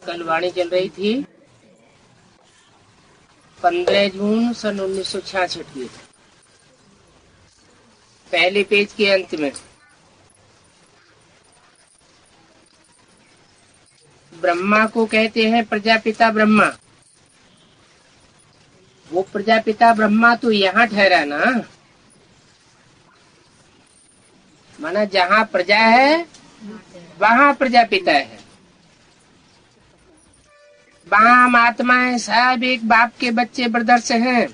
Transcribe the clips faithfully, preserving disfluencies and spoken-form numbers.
कल वाणी चल रही थी पंद्रह जून सन उन्नीस सौ छियासठ की, पहले पेज के अंत में ब्रह्मा को कहते हैं प्रजापिता ब्रह्मा। वो प्रजापिता ब्रह्मा तो यहाँ ठहरा ना, माना जहाँ प्रजा है वहाँ प्रजापिता है। वहाँ हम आत्माएं सब एक बाप के बच्चे ब्रदर्स हैं।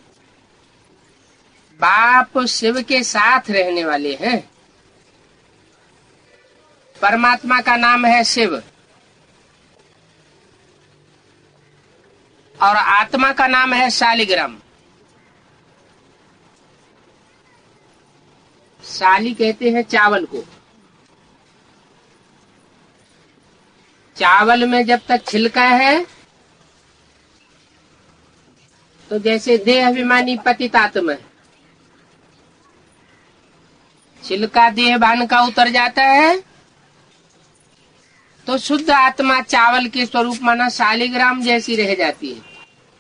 बाप शिव के साथ रहने वाले हैं। परमात्मा का नाम है शिव और आत्मा का नाम है शालिग्राम। शाली कहते हैं चावल को। चावल में जब तक छिलका है तो जैसे देह अभिमानी पतितात्मा है, छिलका देह भान का उतर जाता है तो शुद्ध आत्मा चावल के स्वरूप माना शालिग्राम जैसी रह जाती है।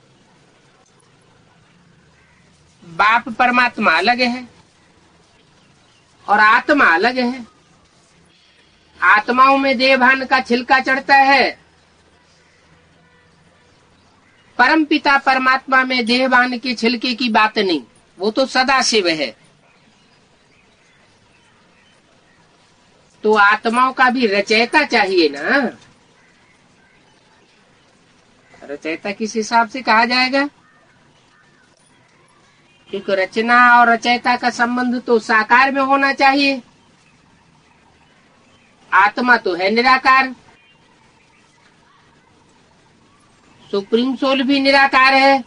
बाप परमात्मा अलग है और आत्मा अलग है। आत्माओं में देह भान का छिलका चढ़ता है, परम पिता परमात्मा में देह भान के छिलके की बात नहीं, वो तो सदा शिव है। तो आत्माओं का भी रचयिता चाहिए ना। रचयिता किस हिसाब से कहा जाएगा? क्योंकि रचना और रचयिता का संबंध तो साकार में होना चाहिए। आत्मा तो है निराकार, सुप्रीम सोल भी निराकार है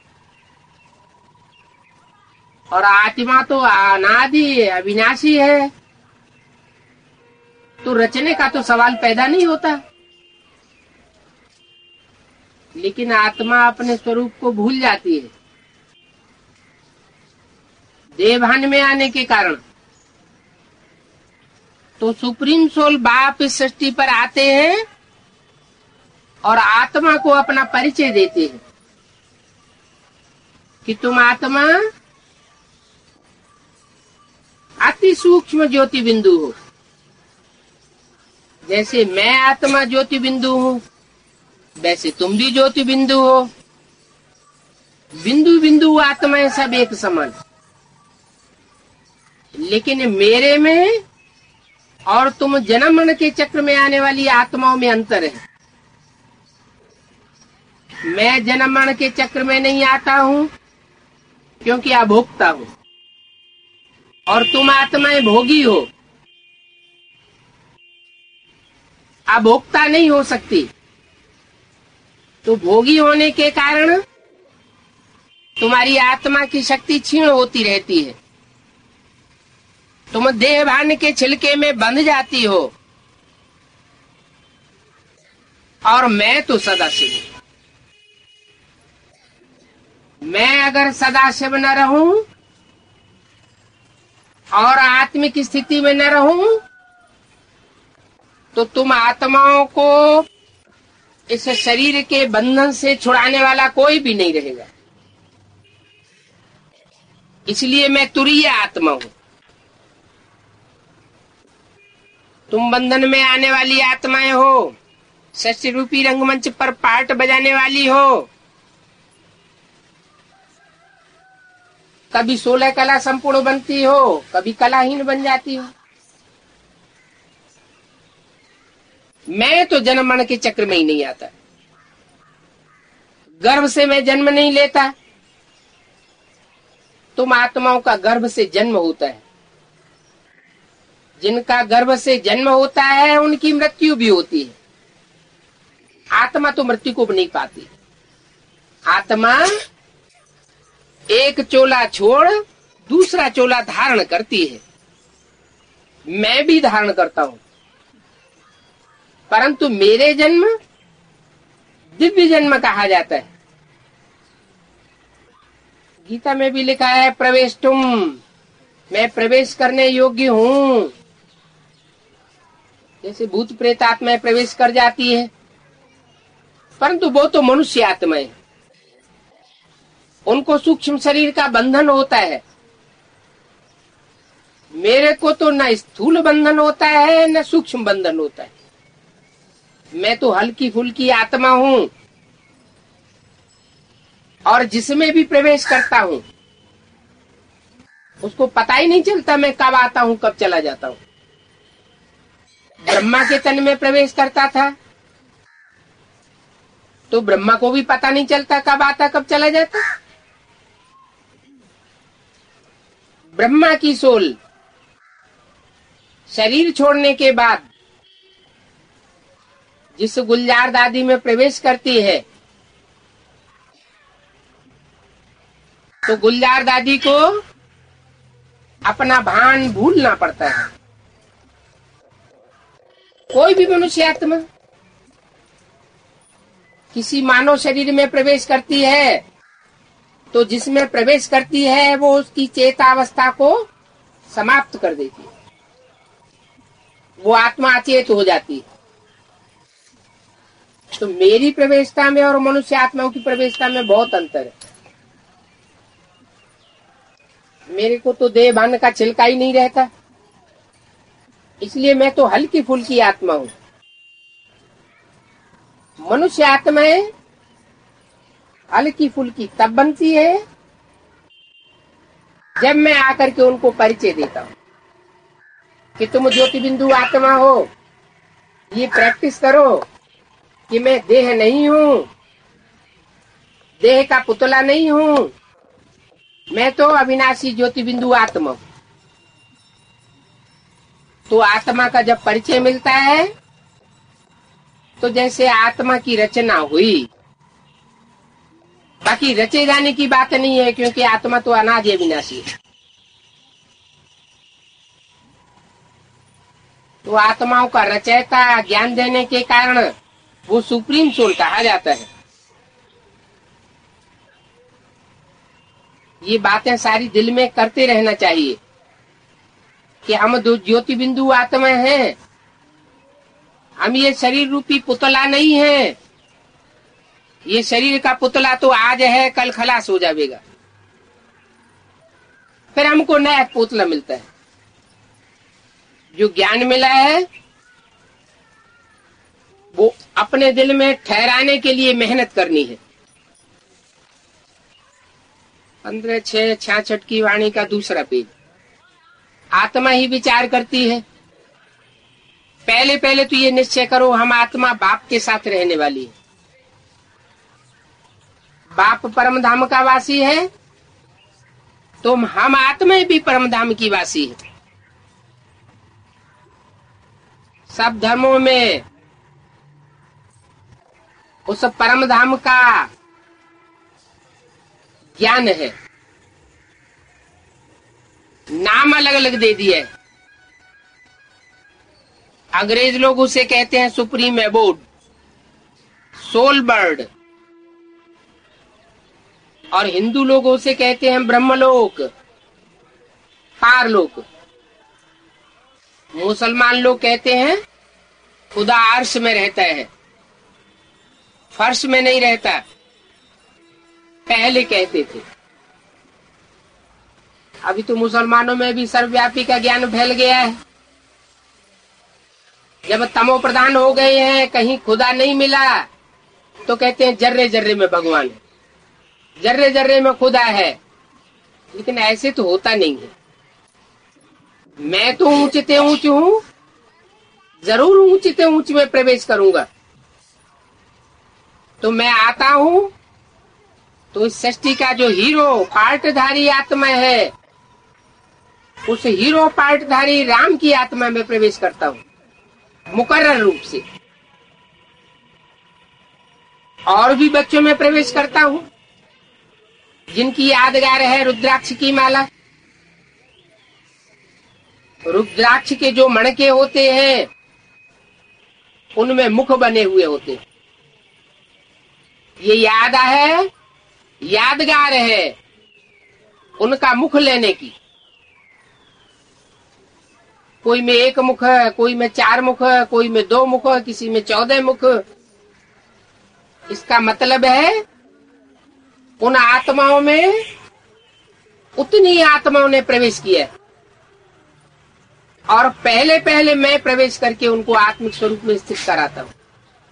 और आत्मा तो अनादि अविनाशी है। तो रचने का तो सवाल पैदा नहीं होता। लेकिन आत्मा अपने स्वरूप को भूल जाती है देहभान में आने के कारण। तो सुप्रीम सोल बाप इस सृष्टि पर आते हैं और आत्मा को अपना परिचय देते हैं कि तुम आत्मा अति सूक्ष्म ज्योति बिंदु हो। जैसे मैं आत्मा ज्योति बिंदु हूँ वैसे तुम भी ज्योति बिंदु हो। बिंदु बिंदु आत्माएं सब एक समान, लेकिन मेरे में और तुम जन्म मरण के चक्र में आने वाली आत्माओं में अंतर है। मैं जन्म मरण के चक्र में नहीं आता हूँ क्योंकि अभोक्ता हूँ और तुम आत्माएं भोगी हो। अभोक्ता नहीं हो सकती, तो भोगी होने के कारण तुम्हारी आत्मा की शक्ति क्षीण होती रहती है। तुम देह भान के छिलके में बंध जाती हो और मैं तो सदाशिव हूं। मैं अगर सदाशिव न रहूं और आत्मिक स्थिति में न रहूं तो तुम आत्माओं को इस शरीर के बंधन से छुड़ाने वाला कोई भी नहीं रहेगा। इसलिए मैं तुरीय आत्मा हूं। तुम बंधन में आने वाली आत्माएं हो, सृष्टि रूपी रंगमंच पर पार्ट बजाने वाली हो। कभी सोलह कला संपूर्ण बनती हो, कभी कलाहीन बन जाती हो। मैं तो जन्म मरण के चक्र में ही नहीं आता। गर्भ से मैं जन्म नहीं लेता। तुम आत्माओं का गर्भ से जन्म होता है। जिनका गर्भ से जन्म होता है उनकी मृत्यु भी होती है। आत्मा तो मृत्यु को नहीं पाती। आत्मा एक चोला छोड़ दूसरा चोला धारण करती है। मैं भी धारण करता हूं, परंतु मेरे जन्म दिव्य जन्म कहा जाता है। गीता में भी लिखा है प्रवेश तुम, मैं प्रवेश करने योग्य हूं। जैसे भूत प्रेत आत्माएं प्रवेश कर जाती है परंतु वो तो मनुष्य आत्मा है, उनको सूक्ष्म शरीर का बंधन होता है। मेरे को तो न स्थूल बंधन होता है न सूक्ष्म बंधन होता है। मैं तो हल्की फुल्की आत्मा हूँ और जिसमें भी प्रवेश करता हूँ उसको पता ही नहीं चलता मैं कब आता हूँ कब चला जाता हूँ। ब्रह्मा के तन में प्रवेश करता था तो ब्रह्मा को भी पता नहीं चलता कब आता कब चला जाता। ब्रह्मा की सोल शरीर छोड़ने के बाद जिस गुलजार दादी में प्रवेश करती है तो गुलजार दादी को अपना भान भूलना पड़ता है। कोई भी मनुष्य आत्मा किसी मानव शरीर में प्रवेश करती है तो जिसमें प्रवेश करती है वो उसकी चेतावस्था को समाप्त कर देती है, वो आत्मा अचेत हो जाती है। तो मेरी प्रवेशता में और मनुष्य आत्माओं की प्रवेशता में बहुत अंतर है। मेरे को तो देह भान का छिलका ही नहीं रहता, इसलिए मैं तो हल्की फुल्की आत्मा हूँ। मनुष्य आत्माएं हल्की फुल्की तब बनती है जब मैं आकर के उनको परिचय देता हूँ कि तुम ज्योति बिंदु आत्मा हो, ये प्रैक्टिस करो कि मैं देह नहीं हूँ, देह का पुतला नहीं हूँ, मैं तो अविनाशी ज्योति बिंदु आत्मा। तो आत्मा का जब परिचय मिलता है तो जैसे आत्मा की रचना हुई, बाकी रचे जाने की बात नहीं है क्योंकि आत्मा तो अनादि अविनाशी है। तो आत्माओं का रचयिता ज्ञान देने के कारण वो सुप्रीम सोल कहा जाता है। ये बातें सारी दिल में करते रहना चाहिए कि हम दो ज्योति बिंदु आत्मा हैं, हम ये शरीर रूपी पुतला नहीं है। ये शरीर का पुतला तो आज है कल खलास हो जाएगा, फिर हमको नया पुतला मिलता है। जो ज्ञान मिला है वो अपने दिल में ठहराने के लिए मेहनत करनी है। पंद्रह छह छियासठ की वाणी का दूसरा पेज। आत्मा ही विचार करती है। पहले पहले तो ये निश्चय करो हम आत्मा बाप के साथ रहने वाली है। बाप परम धाम का वासी है तो हम आत्मा भी परम धाम की वासी है। सब धर्मों में उस परम धाम का ज्ञान है, नाम अलग अलग दे दिया है। अंग्रेज लोग उसे कहते हैं सुप्रीम एबोर्ड, सोल बर्ड, और हिंदू लोग उसे कहते हैं ब्रह्मलोक, पारलोक। मुसलमान लोग कहते हैं खुदा अर्श में रहता है, फर्श में नहीं रहता, पहले कहते थे। अभी तो मुसलमानों में भी सर्वव्यापी का ज्ञान फैल गया है। जब तमो प्रधान हो गए हैं, कहीं खुदा नहीं मिला तो कहते हैं जर्रे जर्रे में भगवान है, जर्रे जर्रे में खुदा है। लेकिन ऐसे तो होता नहीं है। मैं तो ऊंचते ऊंच हूं, जरूर ऊंचते ऊंच में प्रवेश करूंगा। तो मैं आता हूं तो इस सृष्टि का जो हीरो पार्टधारी आत्मा है, उस हीरो पार्टधारी राम की आत्मा में प्रवेश करता हूं मुकर्रर रूप से। और भी बच्चों में प्रवेश करता हूं जिनकी यादगार है रुद्राक्ष की माला। रुद्राक्ष के जो मणके होते हैं उनमें मुख बने हुए होते हैं। ये याद है, यादगार है उनका मुख लेने की। कोई में एक मुख है, कोई में चार मुख है, कोई में दो मुख है, किसी में चौदह मुख। इसका मतलब है उन आत्माओं में उतनी आत्माओं ने प्रवेश किया और पहले पहले मैं प्रवेश करके उनको आत्मिक स्वरूप में स्थित कराता हूं।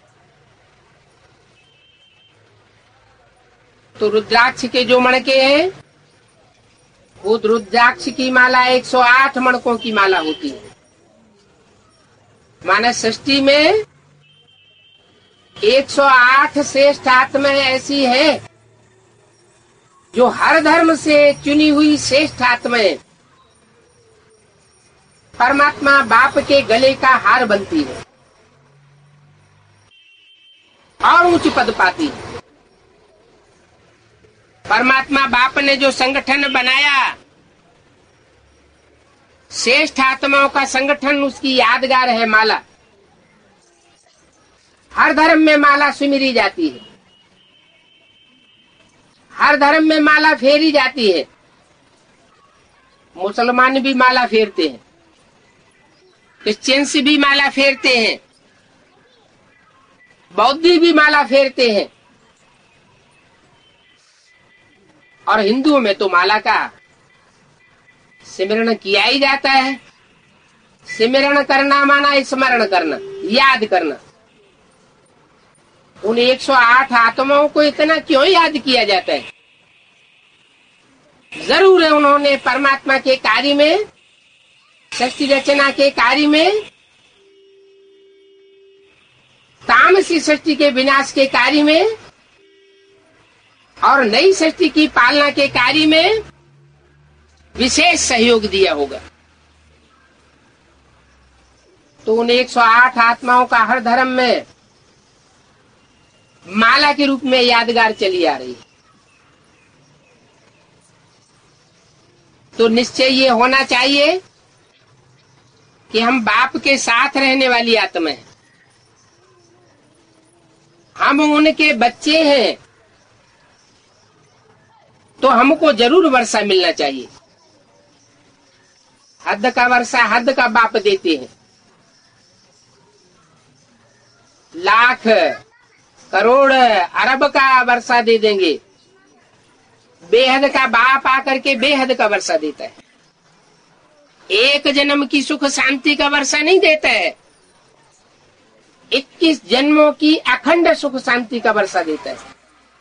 तो रुद्राक्ष के जो मणके हैं वो रुद्राक्ष की माला एक सौ आठ मणकों की माला होती है। मानव सृष्टि में एक सौ आठ श्रेष्ठ आत्माएं ऐसी है जो हर धर्म से चुनी हुई श्रेष्ठ आत्माएं परमात्मा बाप के गले का हार बनती है और उच्च पद पाती है। परमात्मा बाप ने जो संगठन बनाया, श्रेष्ठ आत्माओं का संगठन, उसकी यादगार है माला। हर धर्म में माला सुमिरी जाती है, हर धर्म में माला फेरी जाती है। मुसलमान भी माला फेरते हैं, क्रिश्चियंस भी माला फेरते हैं, बौद्धी भी माला फेरते हैं, और हिंदुओं में तो माला का सिमरण किया ही जाता है। सिमरण करना माना स्मरण करना, याद करना। उन एक सौ आठ आत्माओं को इतना क्यों याद किया जाता है? जरूर है उन्होंने परमात्मा के कार्य में, सृष्टि रचना के कार्य में, तामसी सृष्टि के विनाश के कार्य में और नई सृष्टि की पालना के कार्य में विशेष सहयोग दिया होगा। तो उन एक सौ आठ आत्माओं का हर धर्म में माला के रूप में यादगार चली आ रही है। तो निश्चय ये होना चाहिए कि हम बाप के साथ रहने वाली आत्मा हैं, हम उनके बच्चे हैं, तो हमको जरूर वर्षा मिलना चाहिए। हद का वर्षा हद का बाप देते हैं। लाख करोड़ अरब का वर्षा दे देंगे, बेहद का बाप आकर के बेहद का वर्षा देता है। एक जन्म की सुख शांति का वर्षा नहीं देता है, इक्कीस जन्मों की अखंड सुख शांति का वर्षा देता है।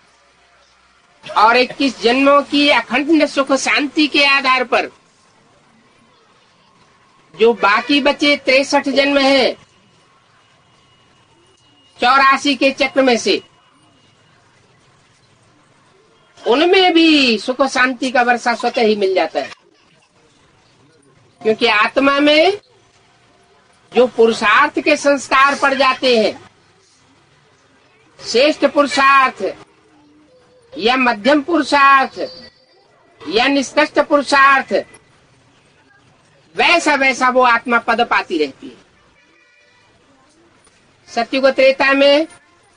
और इक्कीस जन्मों की अखंड सुख शांति के आधार पर जो बाकी बचे तिरसठ जन्म हैं चौरासी के चक्र में से, उनमें भी सुख शांति का वर्षा स्वतः ही मिल जाता है। क्योंकि आत्मा में जो पुरुषार्थ के संस्कार पड़ जाते हैं, श्रेष्ठ पुरुषार्थ या मध्यम पुरुषार्थ या निष्कृष्ट पुरुषार्थ, वैसा वैसा वो आत्मा पद पाती रहती है। सत्युग त्रेता में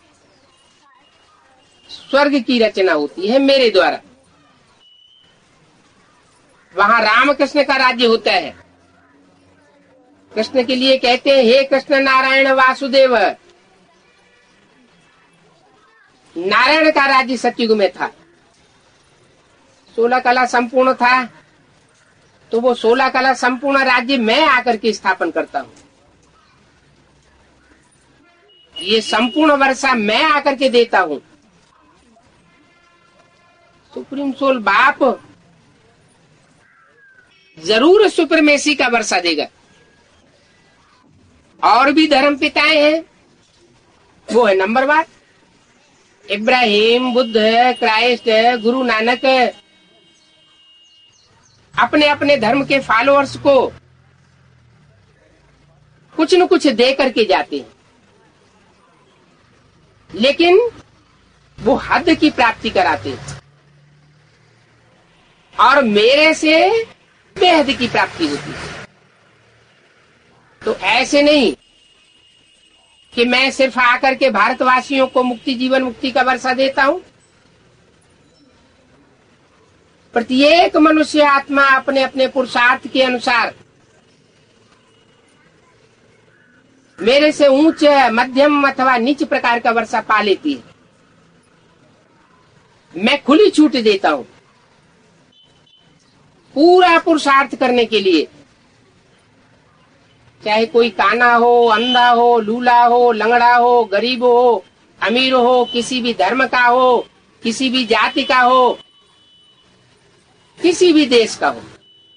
स्वर्ग की रचना होती है मेरे द्वारा, वहां रामकृष्ण का राज्य होता है। कृष्ण के लिए कहते हैं, हे कृष्ण नारायण वासुदेव। नारायण का राज्य सत्युग में था, सोलह कला संपूर्ण था, तो वो सोलह कला संपूर्ण राज्य मैं आकर के स्थापन करता हूं। ये संपूर्ण वर्षा मैं आकर के देता हूं। सुप्रीम सोल बाप जरूर सुप्रमेसी का वर्षा देगा। और भी धर्म पिताएं हैं, वो है नंबर वन, इब्राहिम, बुद्ध, क्राइस्ट, गुरु नानक अपने अपने धर्म के फॉलोअर्स को कुछ न कुछ दे करके जाते हैं, लेकिन वो हद की प्राप्ति कराते हैं और मेरे से बेहद की प्राप्ति होती है। तो ऐसे नहीं कि मैं सिर्फ आकर के भारतवासियों को मुक्ति, जीवन मुक्ति का वर्षा देता हूं। प्रत्येक मनुष्य आत्मा अपने अपने पुरुषार्थ के अनुसार मेरे से ऊंच, मध्यम अथवा नीच प्रकार का वर्षा पा लेती है। मैं खुली छूट देता हूं पूरा पुरुषार्थ करने के लिए। चाहे कोई काना हो, अंधा हो, लूला हो, लंगड़ा हो, गरीब हो, अमीर हो, किसी भी धर्म का हो, किसी भी जाति का हो, किसी भी देश का हो।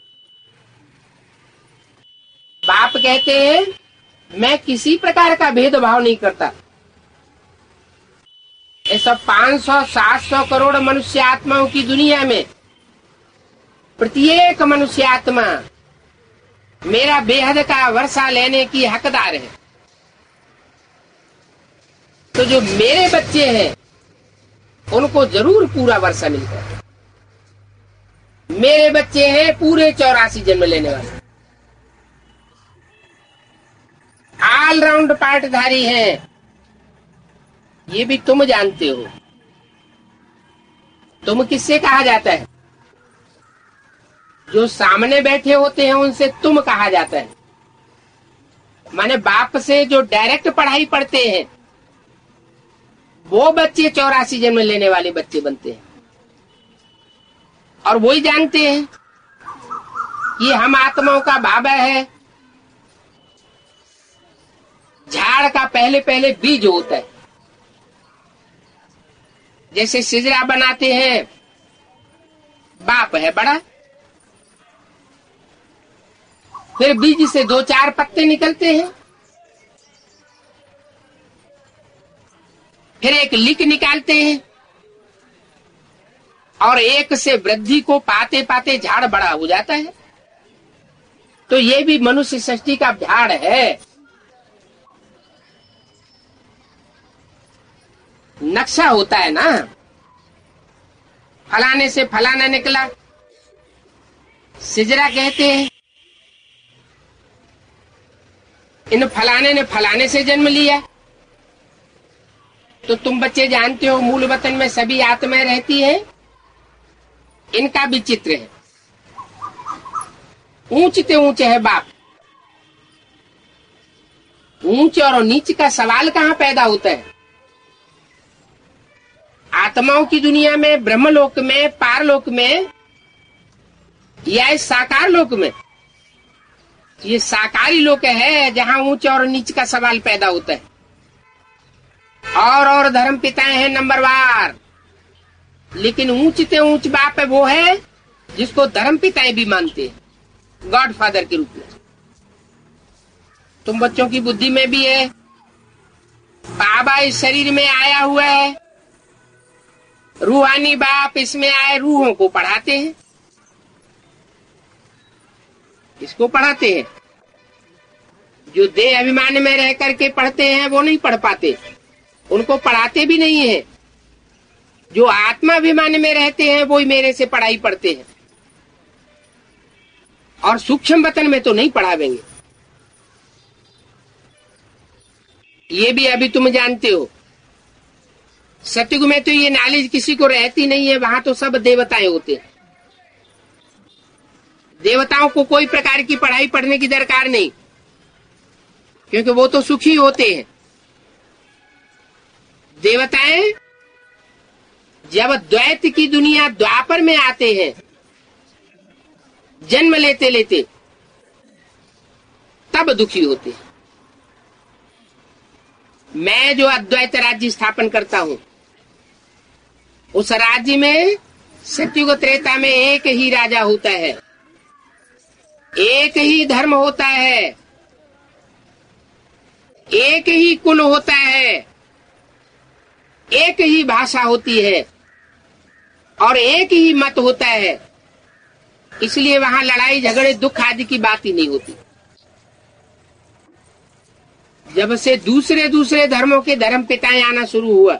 बाप कहते हैं मैं किसी प्रकार का भेदभाव नहीं करता। ऐसा पांच सौ सात सौ करोड़ मनुष्य आत्माओं की दुनिया में प्रत्येक मनुष्य आत्मा मेरा बेहद का वर्षा लेने की हकदार है। तो जो मेरे बच्चे हैं उनको जरूर पूरा वर्षा मिलता है। मेरे बच्चे हैं पूरे चौरासी जन्म लेने वाले, ऑलराउंड पार्टधारी हैं। ये भी तुम जानते हो। तुम किससे कहा जाता है? जो सामने बैठे होते हैं उनसे तुम कहा जाता है। माने बाप से जो डायरेक्ट पढ़ाई पढ़ते हैं वो बच्चे चौरासी जन्म लेने वाले बच्चे बनते हैं। और वही जानते हैं कि हम आत्माओं का बाबा है। झाड़ का पहले पहले बीज होता है। जैसे सिजरा बनाते हैं, बाप है बड़ा, फिर बीज से दो चार पत्ते निकलते हैं, फिर एक लिक निकालते हैं, और एक से वृद्धि को पाते पाते झाड़ बड़ा हो जाता है। तो ये भी मनुष्य सृष्टि का झाड़ है। नक्शा होता है ना, फलाने से फलाना निकला, सिजरा कहते हैं। इन फलाने ने फलाने से जन्म लिया। तो तुम बच्चे जानते हो मूल वतन में सभी आत्माएं रहती हैं। इनका भी चित्र है। ऊंचते ऊंचे है बाप। ऊंच और नीच का सवाल कहां पैदा होता है? आत्माओं की दुनिया में, ब्रह्मलोक में, पारलोक में या इस साकार लोक में? ये साकारी लोक है जहां ऊंच और नीच का सवाल पैदा होता है। और और धर्म पिताएं हैं नंबरवार, लेकिन ऊंचते ऊंच बाप है वो है जिसको धर्म पिताएं भी मानते हैं, गॉड फादर के रूप में। तुम बच्चों की बुद्धि में भी है। बाबा इस शरीर में आया हुआ है, रूहानी बाप इसमें आए रूहों को पढ़ाते हैं। इसको पढ़ाते हैं। जो देह अभिमान में रह करके पढ़ते हैं वो नहीं पढ़ पाते, उनको पढ़ाते भी नहीं है। जो आत्मा अभिमान में रहते हैं वो ही मेरे से पढ़ाई पढ़ते हैं। और सूक्ष्म वतन में तो नहीं पढ़ावेंगे। ये भी अभी तुम जानते हो। सतयुग में तो ये नॉलेज किसी को रहती नहीं है। वहां तो सब देवताएं होते हैं। देवताओं को कोई प्रकार की पढ़ाई पढ़ने की दरकार नहीं, क्योंकि वो तो सुखी होते हैं। देवताएं जब द्वैत की दुनिया द्वापर में आते हैं, जन्म लेते लेते, तब दुखी होते हैं। मैं जो अद्वैत राज्य स्थापन करता हूं, उस राज्य में सतयुग त्रेता में एक ही राजा होता है, एक ही धर्म होता है, एक ही कुल होता है, एक ही भाषा होती है और एक ही मत होता है। इसलिए वहां लड़ाई झगड़े दुख आदि की बात ही नहीं होती। जब से दूसरे दूसरे धर्मों के धर्म पिताएं आना शुरू हुआ,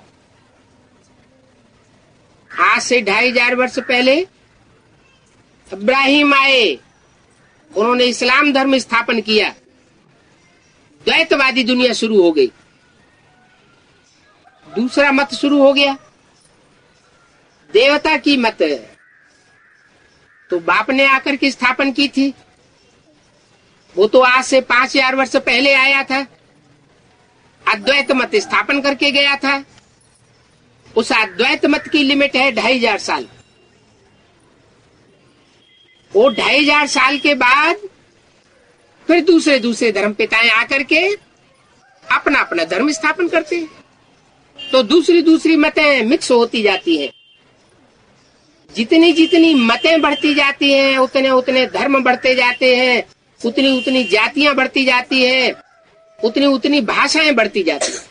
आज से ढाई हजार वर्ष पहले इब्राहिम आए, उन्होंने इस्लाम धर्म स्थापन किया, द्वैतवादी दुनिया शुरू हो गई। दूसरा मत शुरू हो गया, देवता की मत। तो बाप ने आकर के स्थापन की थी, वो तो आज से पांच हजार वर्ष पहले आया था, अद्वैत मत स्थापन करके गया था। उस अद्वैत मत की लिमिट है ढाई हजार साल। वो ढाई हजार साल के बाद फिर दूसरे दूसरे धर्म पिताएं आकर के अपना अपना धर्म स्थापन करते हैं, तो दूसरी दूसरी मतें मिक्स होती जाती हैं। जितनी जितनी मतें बढ़ती जाती हैं उतने उतने धर्म बढ़ते जाते हैं, उतनी उतनी जातियां बढ़ती जाती हैं, उतनी उतनी भाषाएं बढ़ती जाती हैं,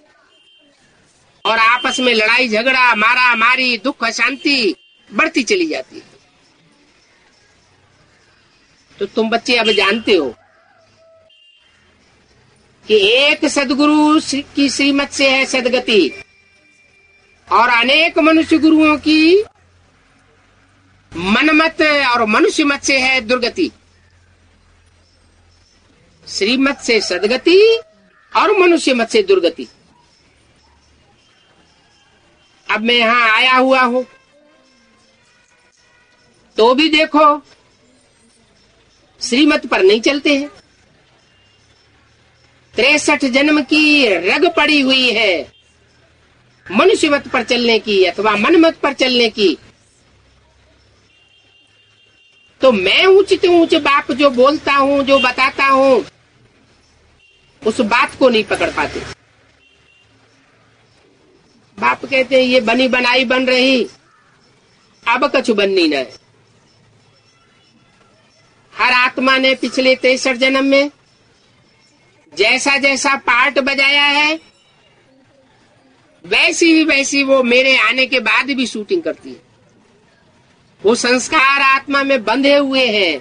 और आपस में लड़ाई झगड़ा मारा मारी दुख अशांति बढ़ती चली जाती है। तो तुम बच्चे अब जानते हो कि एक सदगुरु की श्रीमत से है सदगति, और अनेक मनुष्य गुरुओं की मनमत और मनुष्य मत से है दुर्गति। श्रीमत से सदगति और मनुष्य मत से दुर्गति। अब मैं यहां आया हुआ हूं तो भी देखो श्रीमत पर नहीं चलते हैं। तिरसठ जन्म की रग पड़ी हुई है मनुष्य मत पर चलने की अथवा मन मत पर चलने की। तो मैं ऊंचे ऊंचे बाप जो बोलता हूं, जो बताता हूं, उस बात को नहीं पकड़ पाते। बाप कहते हैं ये बनी बनाई बन रही, अब कछु बननी न है। हर आत्मा ने पिछले तिरसठ जन्म में जैसा जैसा पार्ट बजाया है वैसी ही वैसी वो मेरे आने के बाद भी शूटिंग करती है। वो संस्कार आत्मा में बंधे हुए हैं।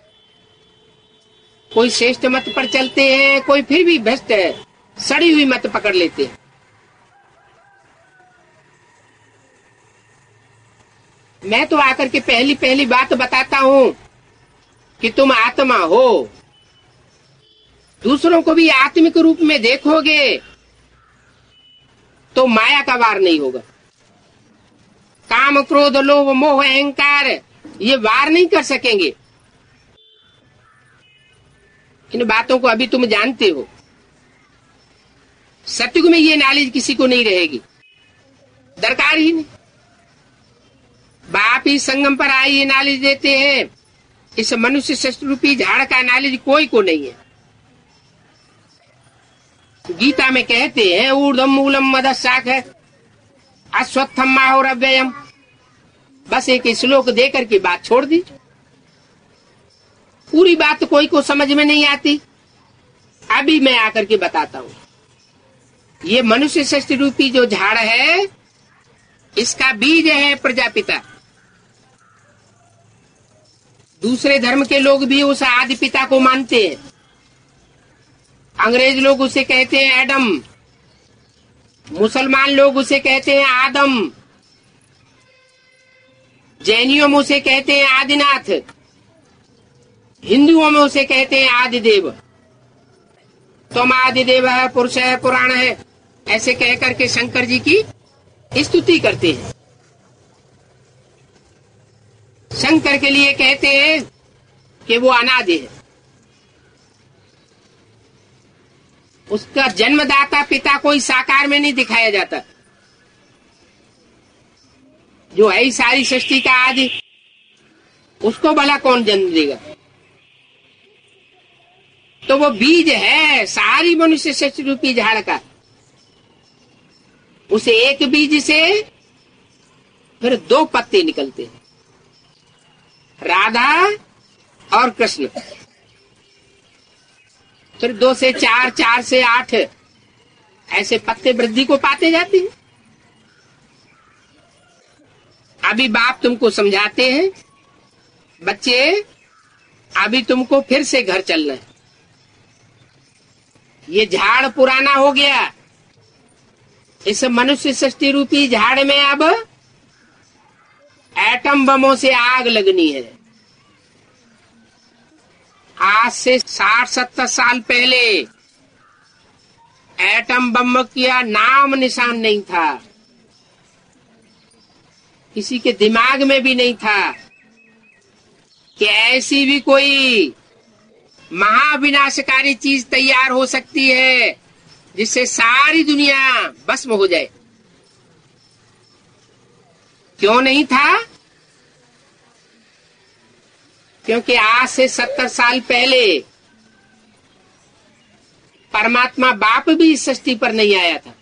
कोई श्रेष्ठ मत पर चलते हैं, कोई फिर भी भ्रष्ट है, सड़ी हुई मत पकड़ लेते हैं। मैं तो आकर के पहली पहली बात बताता हूं कि तुम आत्मा हो, दूसरों को भी आत्मिक रूप में देखोगे तो माया का वार नहीं होगा। काम क्रोध लोभ मोह अहंकार ये वार नहीं कर सकेंगे। इन बातों को अभी तुम जानते हो। सतयुग में ये नॉलेज किसी को नहीं रहेगी, दरकार ही नहीं। बाप ही संगम पर आए ये नॉलेज देते हैं। इस मनुष्य शस्त्र रूपी झाड़ का नॉलेज कोई को नहीं है। गीता में कहते हैं ऊर्ध्वम मूलम मदः शाखा अश्वत्थम माहोरव्ययम। बस एक श्लोक देकर के बात छोड़ दीजिए। पूरी बात कोई को समझ में नहीं आती। अभी मैं आकर के बताता हूं। ये मनुष्य शस्त्र रूपी जो झाड़ है इसका बीज है प्रजापिता। दूसरे धर्म के लोग भी उस आदि पिता को मानते हैं। अंग्रेज लोग उसे कहते हैं एडम, मुसलमान लोग उसे कहते हैं आदम, जैनियों में उसे कहते हैं आदिनाथ, हिंदुओं में उसे कहते हैं आदिदेव। तुम आदिदेव है, पुरुष है, पुराण है, ऐसे कह करके शंकर जी की स्तुति करते हैं। शंकर के लिए कहते हैं कि वो अनादि है। उसका जन्मदाता पिता कोई साकार में नहीं दिखाया जाता। जो है सारी सृष्टि का आदि, उसको भला कौन जन्म देगा। तो वो बीज है सारी मनुष्य सृष्टि रूपी झाड़ का। उसे एक बीज से फिर दो पत्ते निकलते हैं, राधा और कृष्ण। फिर दो से चार, चार से आठ, ऐसे पत्ते वृद्धि को पाते जाते हैं। अभी बाप तुमको समझाते हैं, बच्चे अभी तुमको फिर से घर चलना है। ये झाड़ पुराना हो गया। इस मनुष्य सृष्टि रूपी झाड़ में अब एटम बमों से आग लगनी है। आज से साठ सत्तर साल पहले एटम बम का नाम निशान नहीं था, किसी के दिमाग में भी नहीं था कि ऐसी भी कोई महाविनाशकारी चीज तैयार हो सकती है जिससे सारी दुनिया भस्म हो जाए। क्यों नहीं था? क्योंकि आज से सत्तर साल पहले परमात्मा बाप भी इस सृष्टि पर नहीं आया था।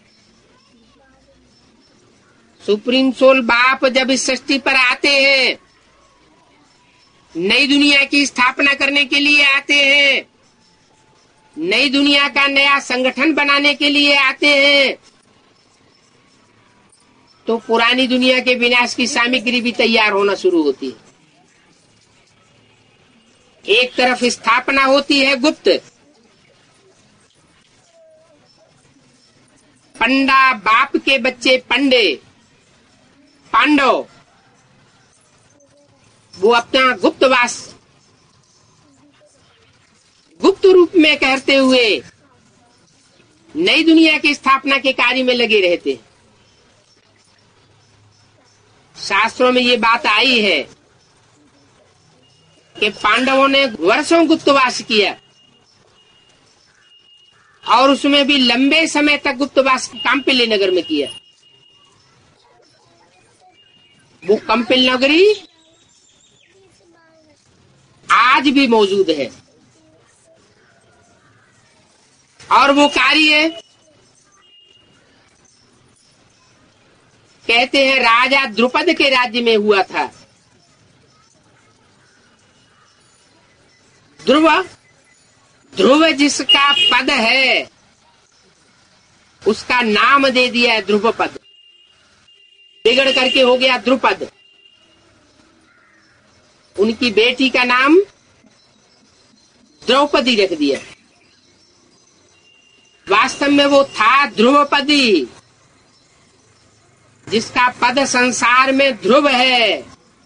सुप्रीम सोल बाप जब इस सृष्टि पर आते हैं, नई दुनिया की स्थापना करने के लिए आते हैं, नई दुनिया का नया संगठन बनाने के लिए आते हैं, तो पुरानी दुनिया के विनाश की सामग्री भी तैयार होना शुरू होती है। एक तरफ स्थापना होती है गुप्त, पंडा बाप के बच्चे पंडे पांडव वो अपना गुप्तवास गुप्त रूप में करते हुए नई दुनिया की स्थापना के कार्य में लगे रहते हैं। शास्त्रों में ये बात आई है कि पांडवों ने वर्षों गुप्तवास किया और उसमें भी लंबे समय तक गुप्तवास कांपिल्य नगर में किया। वो कंपिल नगरी आज भी मौजूद है और वो कार्य कहते हैं राजा द्रुपद के राज्य में हुआ था। ध्रुव ध्रुव जिसका पद है उसका नाम दे दिया है ध्रुव पद, बिगड़ करके हो गया द्रुपद। उनकी बेटी का नाम द्रौपदी रख दिया। वास्तव में वो था ध्रुवपदी, जिसका पद संसार में ध्रुव है।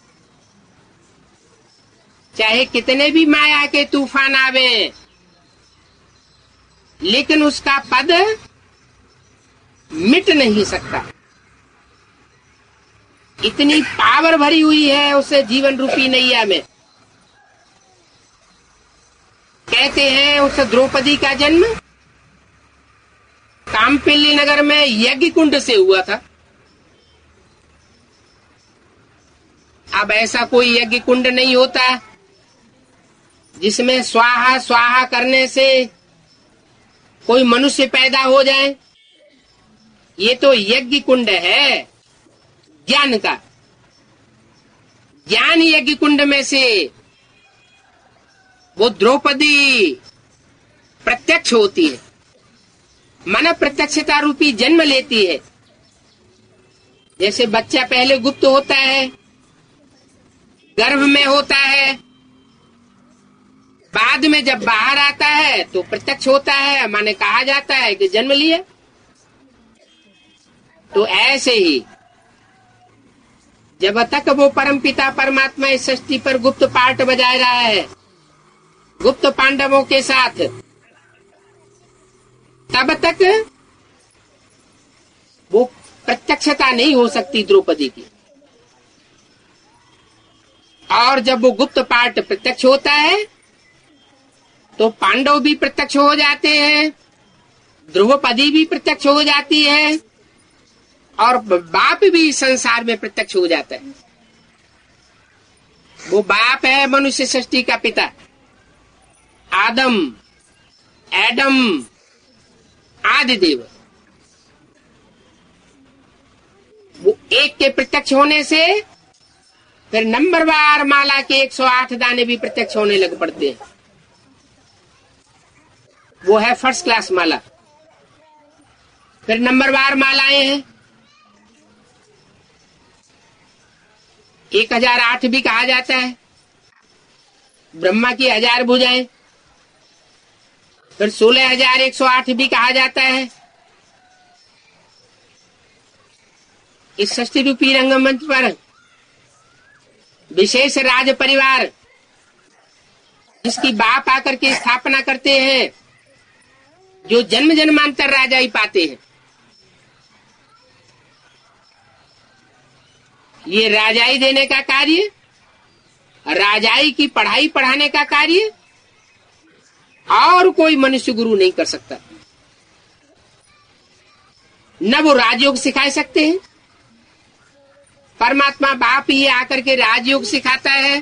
चाहे कितने भी माया के तूफान आवे, लेकिन उसका पद मिट नहीं सकता। इतनी पावर भरी हुई है उसे जीवन रूपी नैया में। कहते हैं उस द्रौपदी का जन्म कांपिल्य नगर में यज्ञ कुंड से हुआ था। अब ऐसा कोई यज्ञ कुंड नहीं होता जिसमें स्वाहा स्वाहा करने से कोई मनुष्य पैदा हो जाए। ये तो यज्ञ कुंड है ज्ञान का। ज्ञान यज्ञ कुंड में से वो द्रौपदी प्रत्यक्ष होती है, मन प्रत्यक्षता रूपी जन्म लेती है। जैसे बच्चा पहले गुप्त होता है, गर्भ में होता है, बाद में जब बाहर आता है तो प्रत्यक्ष होता है, माने कहा जाता है कि जन्म लिया। तो ऐसे ही जब तक वो परम पिता परमात्मा इस सृष्टि पर गुप्त पाठ बजाय रहा है गुप्त पांडवों के साथ, तब तक वो प्रत्यक्षता नहीं हो सकती द्रौपदी की। और जब वो गुप्त पाठ प्रत्यक्ष होता है तो पांडव भी प्रत्यक्ष हो जाते हैं, द्रौपदी भी प्रत्यक्ष हो जाती है और बाप भी संसार में प्रत्यक्ष हो जाता है। वो बाप है मनुष्य सृष्टि का पिता, आदम एडम आदि देव। वो एक के प्रत्यक्ष होने से फिर नंबरवार माला के एक सौ आठ दाने भी प्रत्यक्ष होने लग पड़ते हैं। वो है फर्स्ट क्लास माला। फिर नंबरवार मालाएं हैं, एक हजार आठ भी कहा जाता है, ब्रह्मा की हजार भुजाएं। फिर सोलह हजार एक सौ आठ भी कहा जाता है। इस सृष्टि रूपी रंगमंच पर विशेष राज परिवार जिसकी बाप आकर के स्थापना करते हैं, जो जन्म जन्मांतर राजा ही पाते हैं। ये राजाई देने का कार्य, राजाई की पढ़ाई पढ़ाने का कार्य और कोई मनुष्य गुरु नहीं कर सकता। न वो राजयोग सिखा सकते हैं, परमात्मा बाप ये आकर के राजयोग सिखाता है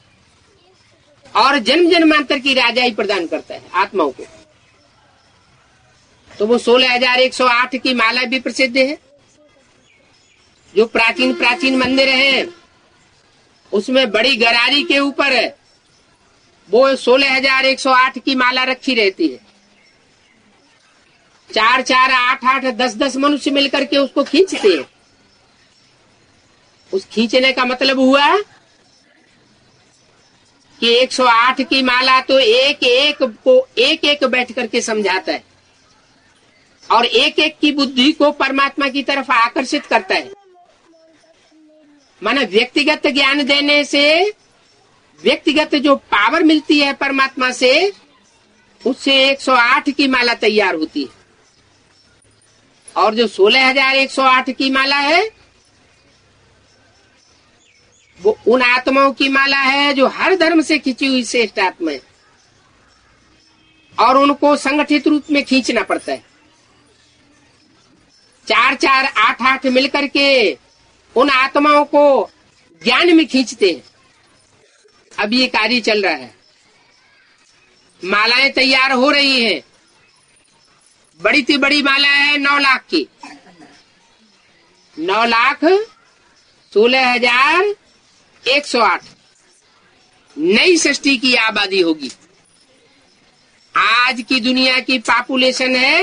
और जन्म जन्मांतर की राजाई प्रदान करता है आत्माओं को। तो वो सोलह हजार एक सौ आठ की माला भी प्रसिद्ध है। जो प्राचीन प्राचीन मंदिर हैं उसमें बड़ी गरारी के ऊपर है वो सोलह हजार एक सौ आठ की माला रखी रहती है। चार चार आठ आठ दस दस मनुष्य मिलकर के उसको खींचते हैं। उस खींचने का मतलब हुआ कि एक सौ आठ की माला तो एक एक को एक एक बैठ करके समझाता है और एक एक की बुद्धि को परमात्मा की तरफ आकर्षित करता है। माना व्यक्तिगत ज्ञान देने से व्यक्तिगत जो पावर मिलती है परमात्मा से, उससे एक सौ आठ की माला तैयार होती है। और जो सोलह हजार एक सौ आठ की माला है वो उन आत्माओं की माला है जो हर धर्म से खींची हुई श्रेष्ठ आत्मा है और उनको संगठित रूप में खींचना पड़ता है। चार चार आठ आठ मिलकर के उन आत्माओं को ज्ञान में खींचते हैं। अब ये कार्य चल रहा है, मालाएं तैयार हो रही हैं। बड़ी सी बड़ी माला है नौ लाख की, नौ लाख सोलह हजार एक सौ आठ नई सृष्टि की आबादी होगी। आज की दुनिया की पॉपुलेशन है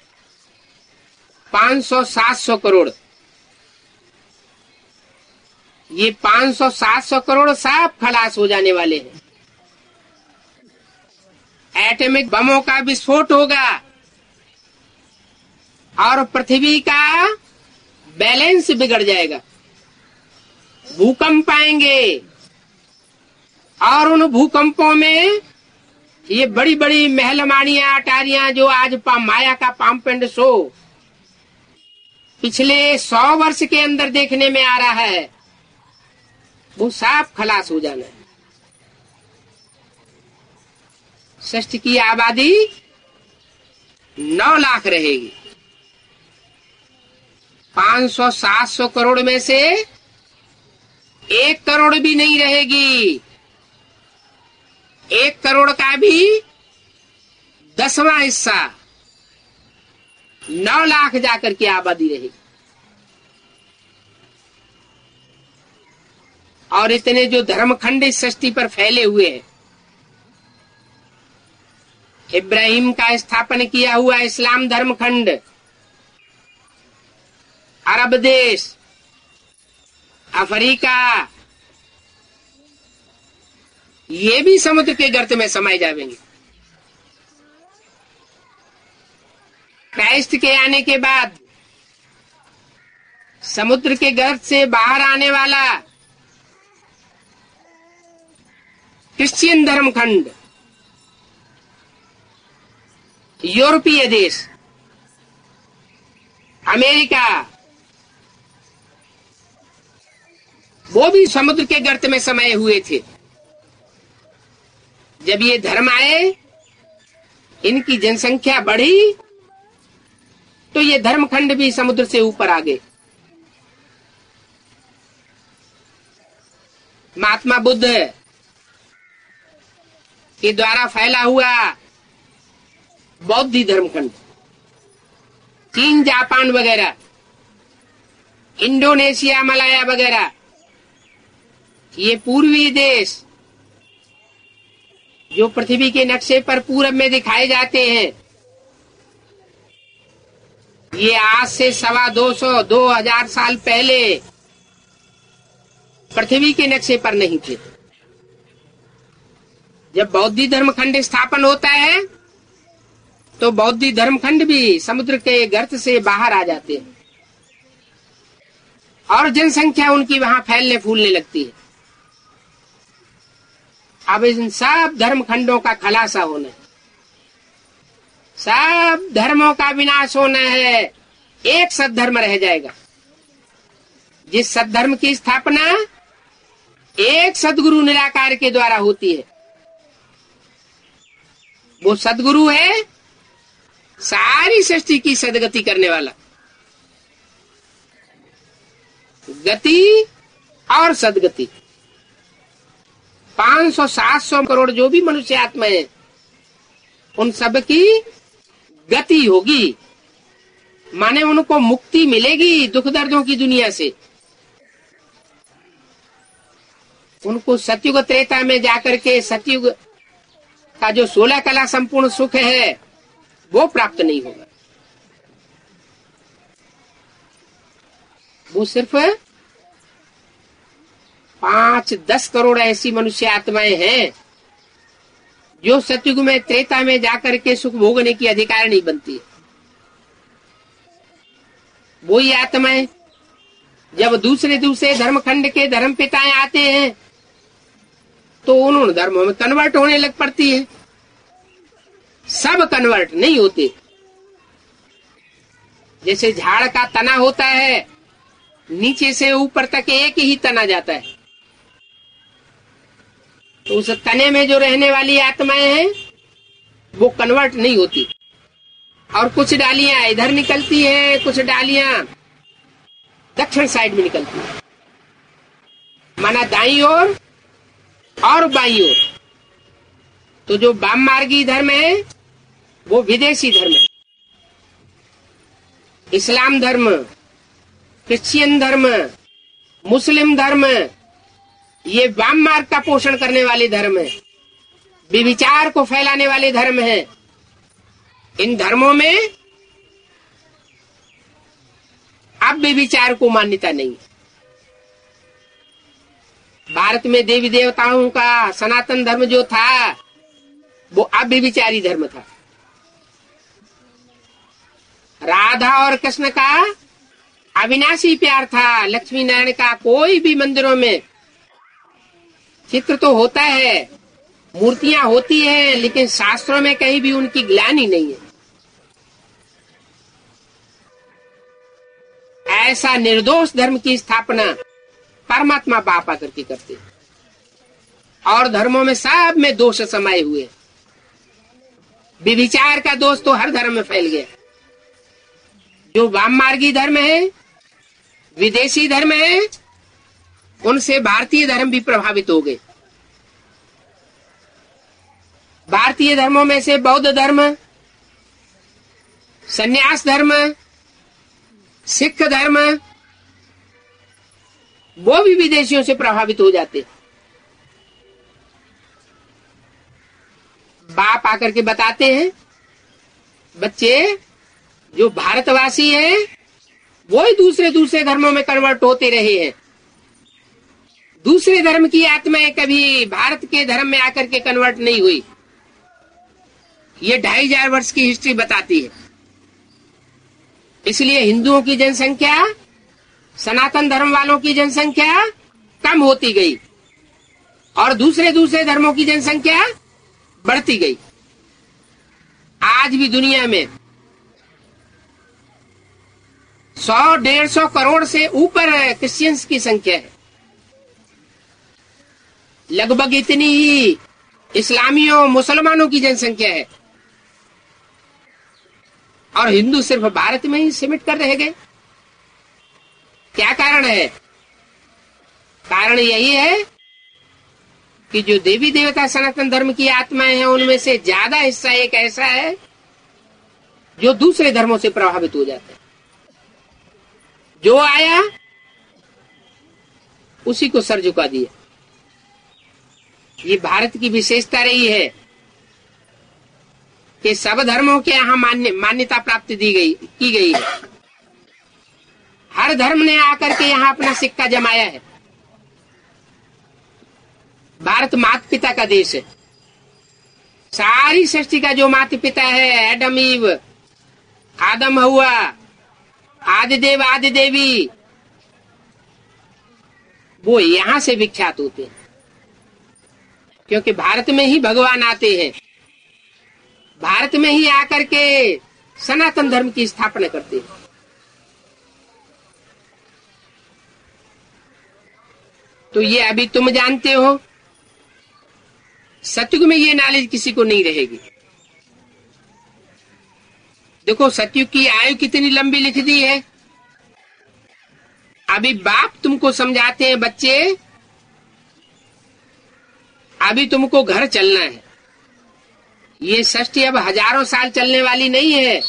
पाँच सौ सात सौ करोड़। ये पाँच सौ सात सौ करोड़ साफ खलास हो जाने वाले हैं। एटॉमिक बमों का विस्फोट होगा और पृथ्वी का बैलेंस बिगड़ जाएगा। भूकंप आएंगे और उन भूकंपों में ये बड़ी बड़ी महलमानियां अटारियां जो आज माया का पंप एंड शो पिछले सौ वर्ष के अंदर देखने में आ रहा है, वो साफ खलास हो जाना है। सृष्टि की आबादी नौ लाख रहेगी। पाँच सौ सात सौ करोड़ में से एक करोड़ भी नहीं रहेगी। एक करोड़ का भी दसवां हिस्सा नौ लाख जाकर के आबादी रहेगी। और इतने जो धर्मखंड इस सृष्टि पर फैले हुए हैं, इब्राहिम का स्थापन किया हुआ इस्लाम धर्मखंड, अरब देश, अफ्रीका, ये भी समुद्र के गर्त में समाये जाएंगे। क्राइस्ट के आने के बाद समुद्र के गर्त से बाहर आने वाला क्रिश्चियन धर्मखंड, यूरोपीय देश, अमेरिका, वो भी समुद्र के गर्त में समाये हुए थे। जब ये धर्म आए, इनकी जनसंख्या बढ़ी, तो ये धर्मखंड भी समुद्र से ऊपर आ गए। महात्मा बुद्ध के द्वारा फैला हुआ बौद्धी धर्मखंड, चीन, जापान वगैरह, इंडोनेशिया, मलाया वगैरह, ये पूर्वी देश जो पृथ्वी के नक्शे पर पूरब में दिखाए जाते हैं, ये आज से सवा दो सौ दो हजार साल पहले पृथ्वी के नक्शे पर नहीं थे। जब बौद्धी धर्मखंड स्थापन होता है तो बौद्धी धर्मखंड भी समुद्र के गर्त से बाहर आ जाते हैं और जनसंख्या उनकी वहां फैलने फूलने लगती है। अब इन सब धर्मखंडों का खलासा होना है, सब धर्मों का विनाश होना है, एक सद्धर्म रह जाएगा। जिस सद्धर्म की स्थापना एक सदगुरु निराकार के द्वारा होती है, वो सदगुरु है सारी सृष्टि की सदगति करने वाला। गति और सदगति, पांच सौ सात सौ करोड़ जो भी मनुष्य आत्मा है उन सब की गति होगी, माने उनको मुक्ति मिलेगी दुख दर्दों की दुनिया से। उनको सतयुग त्रेता में जाकर के सतयुग का जो सोलह कला संपूर्ण सुख है वो प्राप्त नहीं होगा। वो सिर्फ पांच दस करोड़ ऐसी मनुष्य आत्माएं हैं जो सतयुग में त्रेता में जाकर के सुख भोगने की अधिकार नहीं बनती है। वही आत्माएं जब दूसरे दूसरे धर्मखंड के धर्म पिताएं आते हैं तो उन्होंने धर्मों में कन्वर्ट होने लग पड़ती है। सब कन्वर्ट नहीं होते। जैसे झाड़ का तना होता है, नीचे से ऊपर तक एक ही तना जाता है, तो उस तने में जो रहने वाली आत्माएं हैं वो कन्वर्ट नहीं होती। और कुछ डालियां इधर निकलती हैं, कुछ डालियां दक्षिण साइड में निकलती हैं, माना दाईं ओर और बाईं ओर। तो जो वाम मार्गी धर्म है वो विदेशी धर्म है। इस्लाम धर्म, क्रिश्चियन धर्म, मुस्लिम धर्म, ये वाम मार्ग का पोषण करने वाले धर्म है, विविचार को फैलाने वाले धर्म है। इन धर्मों में अब विविचार को मान्यता नहीं है। भारत में देवी देवताओं का सनातन धर्म जो था वो अव्यभिचारी धर्म था। राधा और कृष्ण का अविनाशी प्यार था। लक्ष्मी नारायण का कोई भी मंदिरों में चित्र तो होता है, मूर्तियां होती हैं, लेकिन शास्त्रों में कहीं भी उनकी ग्लानि नहीं है। ऐसा निर्दोष धर्म की स्थापना परमात्मा बाप आकर के करते हैं। और धर्मों में सब में दोष समाये हुए। विविचार का दोष तो हर धर्म में फैल गया। जो वाम मार्गी धर्म है, विदेशी धर्म है, उनसे भारतीय धर्म भी प्रभावित हो गए। भारतीय धर्मों में से बौद्ध धर्म, संन्यास धर्म, सिख धर्म, वो भी विदेशियों से प्रभावित हो जाते। बाप आकर के बताते हैं, बच्चे जो भारतवासी है वो ही दूसरे दूसरे धर्मों में कन्वर्ट होते रहे हैं। दूसरे धर्म की आत्माएं कभी भारत के धर्म में आकर के कन्वर्ट नहीं हुई। ये ढाई हजार वर्ष की हिस्ट्री बताती है। इसलिए हिंदुओं की जनसंख्या, सनातन धर्म वालों की जनसंख्या कम होती गई और दूसरे दूसरे धर्मों की जनसंख्या बढ़ती गई। आज भी दुनिया में सौ डेढ़ सौ करोड़ से ऊपर क्रिश्चियंस की संख्या है। लगभग इतनी ही इस्लामियों मुसलमानों की जनसंख्या है। और हिंदू सिर्फ भारत में ही सिमट कर रह गए। क्या कारण है? कारण यही है कि जो देवी देवता सनातन धर्म की आत्माएं हैं उनमें से ज्यादा हिस्सा एक ऐसा है जो दूसरे धर्मों से प्रभावित हो जाता है। जो आया उसी को सर झुका दिया। ये भारत की विशेषता रही है कि सब धर्मों के यहाँ मान्य मान्यता प्राप्त दी गई की गई है। हर धर्म ने आकर के यहाँ अपना सिक्का जमाया है। भारत माता पिता का देश है। सारी सृष्टि का जो माता पिता है, एडम ईव, आदम हवा, आदिदेव आदि देवी, वो यहां से विख्यात होते हैं। क्योंकि भारत में ही भगवान आते हैं, भारत में ही आकर के सनातन धर्म की स्थापना करते हैं। तो ये अभी तुम जानते हो, सतयुग में ये नॉलेज किसी को नहीं रहेगी। देखो सतयुग की आयु कितनी लंबी लिख दी है। अभी बाप तुमको समझाते हैं, बच्चे अभी तुमको घर चलना है। ये षष्ठी अब हजारों साल चलने वाली नहीं है।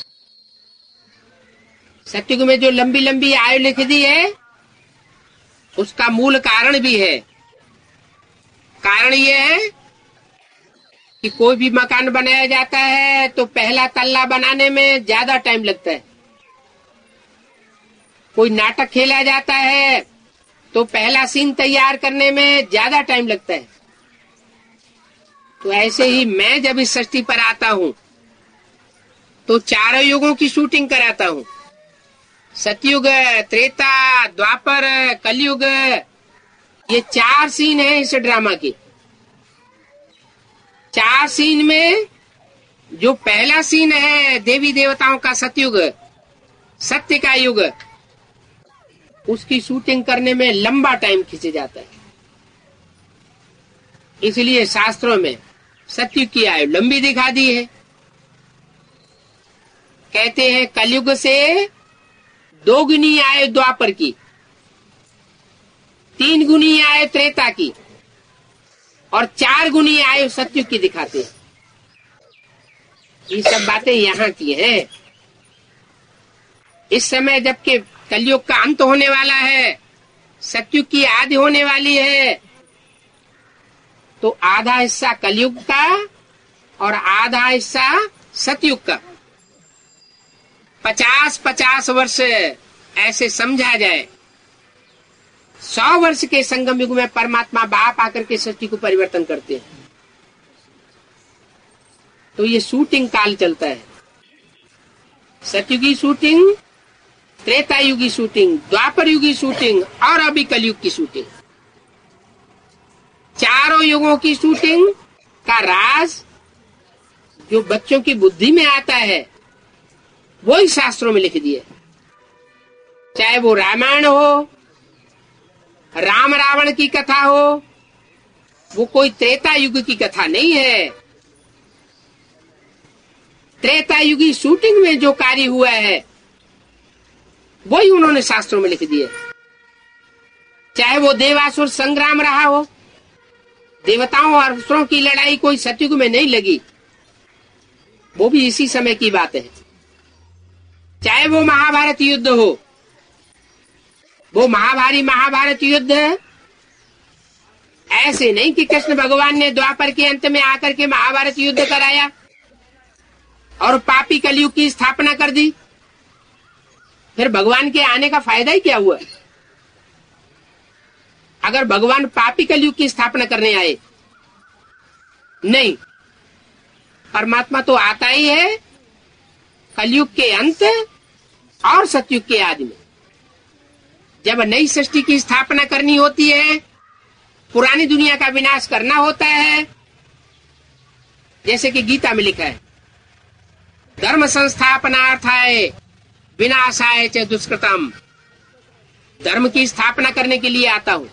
सत्युग में जो लंबी लंबी आयु लिख दी है उसका मूल कारण भी है। कारण ये है कि कोई भी मकान बनाया जाता है तो पहला तल्ला बनाने में ज्यादा टाइम लगता है। कोई नाटक खेला जाता है तो पहला सीन तैयार करने में ज्यादा टाइम लगता है। तो ऐसे ही मैं जब इस सृष्टि पर आता हूँ तो चारों युगों की शूटिंग कराता हूँ। सतयुग, त्रेता, द्वापर, कलयुग, ये चार सीन है इस ड्रामा के। चार सीन में जो पहला सीन है देवी देवताओं का सतयुग, सत्य का युग, उसकी शूटिंग करने में लंबा टाइम खींचे जाता है। इसलिए शास्त्रों में सतयुग की आयु लंबी दिखा दी है। कहते हैं कलयुग से दो गुनी आयु द्वापर की, तीन गुनी आयु त्रेता की और चार गुनी आयु सतयुग की दिखाते हैं। ये सब बातें यहाँ की हैं। इस समय जबकि कलयुग का अंत होने वाला है, सतयुग की आदि होने वाली है, तो आधा हिस्सा कलयुग का और आधा हिस्सा सतयुग का, पचास पचास वर्ष ऐसे समझा जाए। सौ वर्ष के संगम युग में परमात्मा बाप आकर के सृष्टि को परिवर्तन करते हैं। तो ये शूटिंग काल चलता है। सतयुगी शूटिंग, त्रेता युगी शूटिंग, द्वापर युगी शूटिंग और अभी कलयुग की शूटिंग। चारों युगों की शूटिंग का राज जो बच्चों की बुद्धि में आता है वो ही शास्त्रों में लिख दिए। चाहे वो रामायण हो, राम रावण की कथा हो, वो कोई त्रेता युग की कथा नहीं है। त्रेता युगी शूटिंग में जो कार्य हुआ है वही उन्होंने शास्त्रों में लिख दिए। चाहे वो देवासुर संग्राम रहा हो, देवताओं और असुरों की लड़ाई कोई सतयुग में नहीं लगी, वो भी इसी समय की बात है। चाहे वो महाभारत युद्ध हो, वो महाभारी महाभारत युद्ध ऐसे नहीं कि कृष्ण भगवान ने द्वापर के अंत में आकर के महाभारत युद्ध कराया और पापी कलयुग की स्थापना कर दी। फिर भगवान के आने का फायदा ही क्या हुआ? अगर भगवान पापी कलयुग की स्थापना करने आए, नहीं, परमात्मा तो आता ही है कलयुग के अंत और सतयुग के आदि में। जब नई सृष्टि की स्थापना करनी होती है, पुरानी दुनिया का विनाश करना होता है, जैसे कि गीता में लिखा है, धर्म संस्थापनार्थाय विनाशाय च दुष्कृतम। धर्म की स्थापना करने के लिए आता हूं,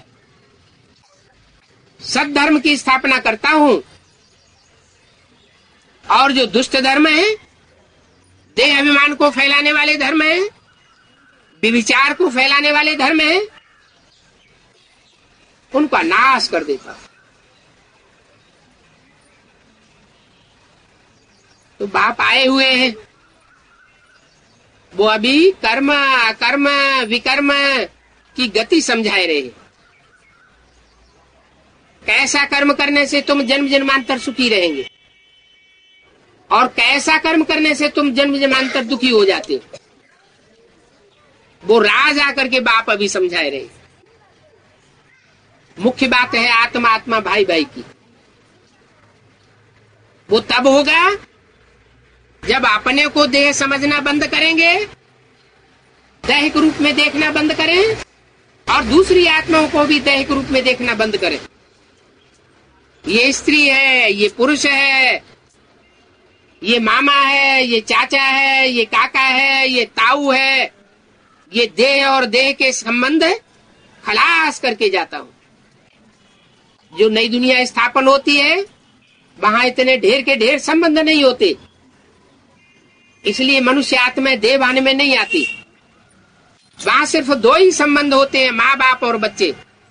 सद्धर्म की स्थापना करता हूं, और जो दुष्ट धर्म है, देह अभिमान को फैलाने वाले धर्म है, विविचार को फैलाने वाले धर्म है, उनका नाश कर देता। तो बाप आए हुए हैं, वो अभी कर्म अकर्म विकर्म की गति समझाए रहे। कैसा कर्म करने से तुम जन्म जन्मांतर सुखी रहेंगे और कैसा कर्म करने से तुम जन्म जन्मांतर दुखी हो जाते हो, वो राज आकर के बाप अभी समझाए रहे। मुख्य बात है आत्मा आत्मा भाई भाई की। वो तब होगा जब अपने को देह समझना बंद करेंगे, दैहिक रूप में देखना बंद करें और दूसरी आत्माओं को भी दैहिक रूप में देखना बंद करें। ये स्त्री है, ये पुरुष है, ये मामा है, ये चाचा है, ये काका है, ये ताऊ है, ये देह और देह के संबंध खलास करके जाता हूं। जो नई दुनिया स्थापन होती है वहां इतने ढेर के ढेर संबंध नहीं होते, इसलिए मनुष्य आत्मा देह भान में नहीं आती। वहां सिर्फ दो ही संबंध होते हैं, माँ बाप और बच्चे।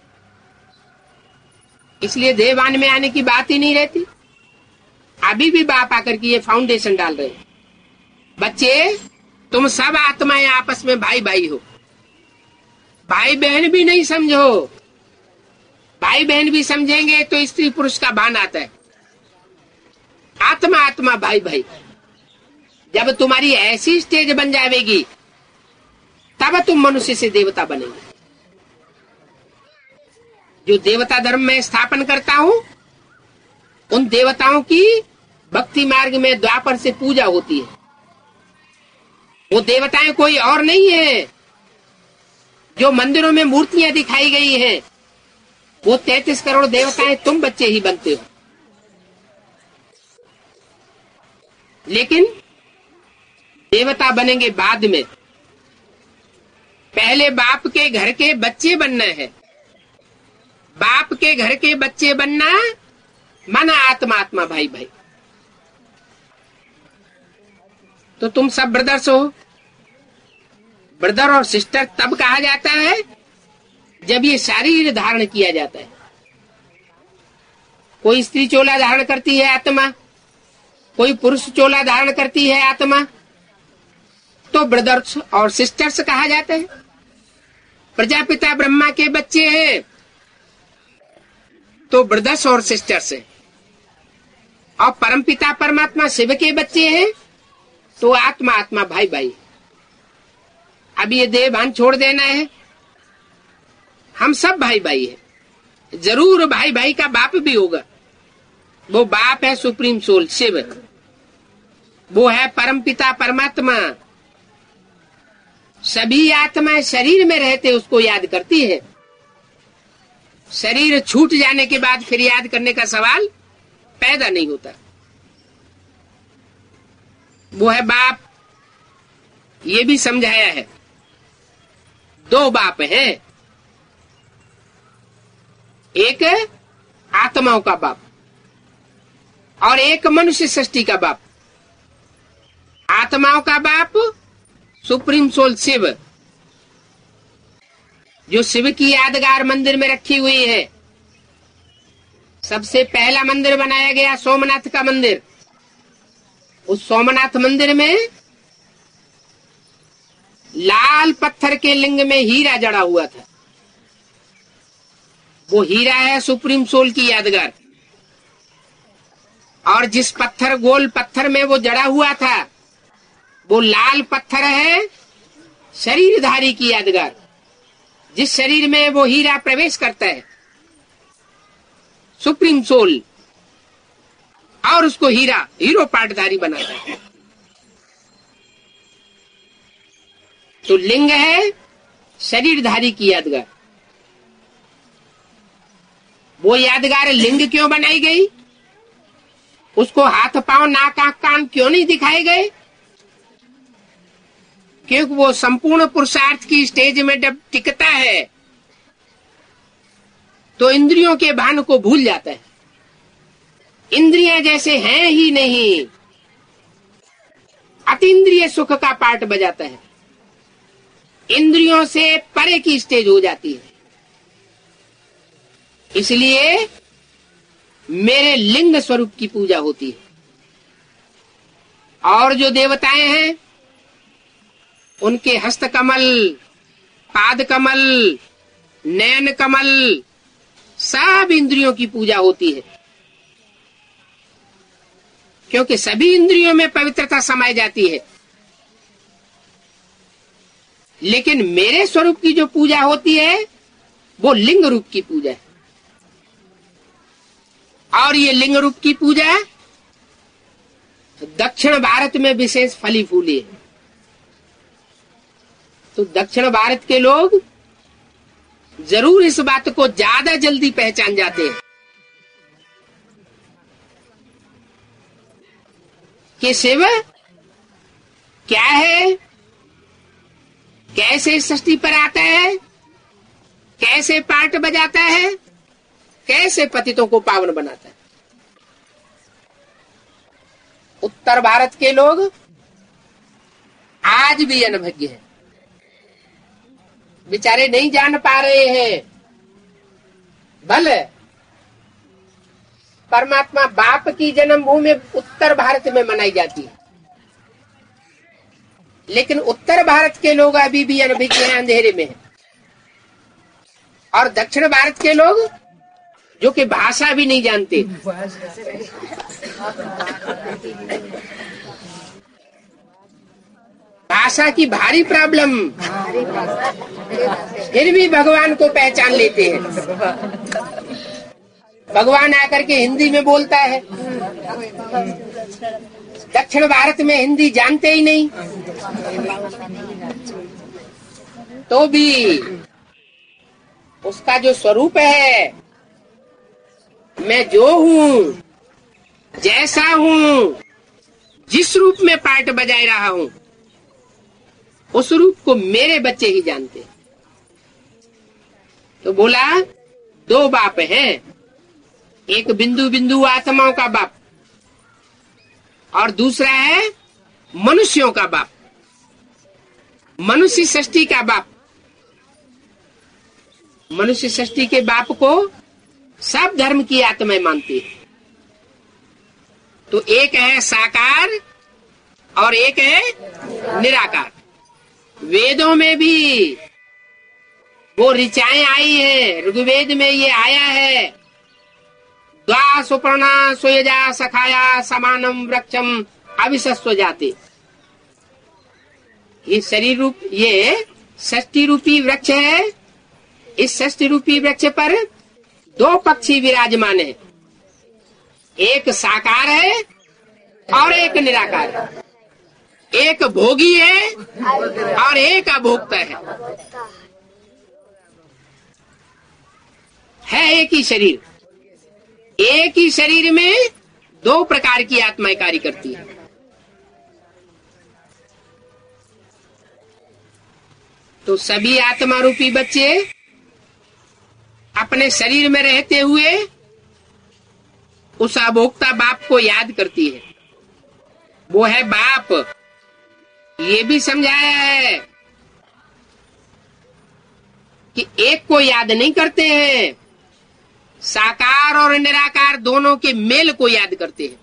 इसलिए देवान में आने की बात ही नहीं रहती। अभी भी बाप आकर के ये फाउंडेशन डाल रहे हैं, बच्चे तुम सब आत्माएं आपस में भाई भाई हो। भाई बहन भी नहीं समझो, भाई बहन भी समझेंगे तो स्त्री पुरुष का भान आता है। आत्मा आत्मा भाई भाई। जब तुम्हारी ऐसी स्टेज बन जाएगी तब तुम मनुष्य से देवता बनेंगे। जो देवता धर्म में स्थापन करता हूं, उन देवताओं की भक्ति मार्ग में द्वापर से पूजा होती है। वो देवताएं कोई और नहीं है। जो मंदिरों में मूर्तियां दिखाई गई हैं, वो तैंतीस करोड़ देवताएं तुम बच्चे ही बनते हो। लेकिन देवता बनेंगे बाद में। पहले बाप के घर के बच्चे बनना है। बाप के घर के बच्चे बनना मन आत्मा आत्मा भाई भाई। तो तुम सब ब्रदर्स हो। ब्रदर और सिस्टर तब कहा जाता है जब ये शरीर धारण किया जाता है। कोई स्त्री चोला धारण करती है आत्मा, कोई पुरुष चोला धारण करती है आत्मा, तो ब्रदर्स और सिस्टर्स कहा जाता है। प्रजापिता ब्रह्मा के बच्चे हैं तो ब्रदर्स और सिस्टर्स हैं, और परमपिता परमात्मा शिव के बच्चे हैं तो आत्मा आत्मा भाई भाई। अब ये देह भान छोड़ देना है। हम सब भाई भाई हैं। जरूर भाई भाई का बाप भी होगा। वो बाप है सुप्रीम सोल शिव, वो है परमपिता परमात्मा। सभी आत्माएं शरीर में रहते उसको याद करती है। शरीर छूट जाने के बाद फिर याद करने का सवाल पैदा नहीं होता। वो है बाप। ये भी समझाया है, दो बाप हैं। एक आत्माओं का बाप और एक मनुष्य सृष्टि का बाप। आत्माओं का बाप सुप्रीम सोल शिव, जो शिव की यादगार मंदिर में रखी हुई है। सबसे पहला मंदिर बनाया गया सोमनाथ का मंदिर। उस सोमनाथ मंदिर में लाल पत्थर के लिंग में हीरा जड़ा हुआ था। वो हीरा है सुप्रीम सोल की यादगार। और जिस पत्थर गोल पत्थर में वो जड़ा हुआ था, वो लाल पत्थर है शरीरधारी की यादगार। जिस शरीर में वो हीरा प्रवेश करता है, सुप्रीम सोल और उसको हीरा हीरो पाटधारी बनाता है। तो लिंग है शरीरधारी की यादगार। वो यादगार लिंग क्यों बनाई गई? उसको हाथ पांव नाक आंख कान क्यों नहीं दिखाए गए? क्योंकि वो संपूर्ण पुरुषार्थ की स्टेज में जब टिकता है तो इंद्रियों के भान को भूल जाता है। इंद्रियां जैसे हैं ही नहीं, अतीन्द्रिय सुख का पाठ बजाता है। इंद्रियों से परे की स्टेज हो जाती है। इसलिए मेरे लिंग स्वरूप की पूजा होती है। और जो देवताएं हैं, उनके हस्त कमल, पाद कमल, नयन कमल, सब इंद्रियों की पूजा होती है। क्योंकि सभी इंद्रियों में पवित्रता समाई जाती है। लेकिन मेरे स्वरूप की जो पूजा होती है वो लिंग रूप की पूजा है। और ये लिंग रूप की पूजा दक्षिण भारत में विशेष फली फूली है। तो दक्षिण भारत के लोग जरूर इस बात को ज्यादा जल्दी पहचान जाते हैं कि शिव क्या है, कैसे इस सृष्टि पर आता है, कैसे पार्ट बजाता है, कैसे पतितों को पावन बनाता है। उत्तर भारत के लोग आज भी अनभिज्ञ हैं। बेचारे नहीं जान पा रहे हैं। भले परमात्मा बाप की जन्मभूमि उत्तर भारत में मनाई जाती है, लेकिन उत्तर भारत के लोग अभी भी अनभिज्ञ हैं, अंधेरे में हैं। और दक्षिण भारत के लोग जो कि भाषा भी नहीं जानते, भाषा की भारी प्रॉब्लम, फिर भी भगवान को पहचान लेते हैं। भगवान आकर के हिंदी में बोलता है। दक्षिण भारत में हिंदी जानते ही नहीं, तो भी उसका जो स्वरूप है, मैं जो हूँ, जैसा हूँ, जिस रूप में पार्ट बजाए रहा हूँ, उस रूप को मेरे बच्चे ही जानते। तो बोला दो बाप हैं, एक बिंदु बिंदु आत्माओं का बाप और दूसरा है मनुष्यों का बाप, मनुष्य सृष्टि का बाप। मनुष्य सृष्टि के बाप को सब धर्म की आत्माएं मानती है। तो एक है साकार और एक है निराकार। वेदों में भी वो ऋचाएं आई है, ऋग्वेद में ये आया है, द्वा सुपर्णा सोयजा सखाया समानम वृक्षम अविशस्व जाते। ये शरीर रूप, ये षष्टि रूपी वृक्ष है। इस षष्टि रूपी वृक्ष पर दो पक्षी विराजमान है, एक साकार है और एक निराकार है। एक भोगी है और एक अभोक्ता है। है एक ही शरीर, एक ही शरीर में दो प्रकार की आत्माएं कार्य करती है। तो सभी आत्मा रूपी बच्चे अपने शरीर में रहते हुए उस अभोक्ता बाप को याद करती है। वो है बाप। ये भी समझाया है कि एक को याद नहीं करते हैं, साकार और निराकार दोनों के मेल को याद करते हैं।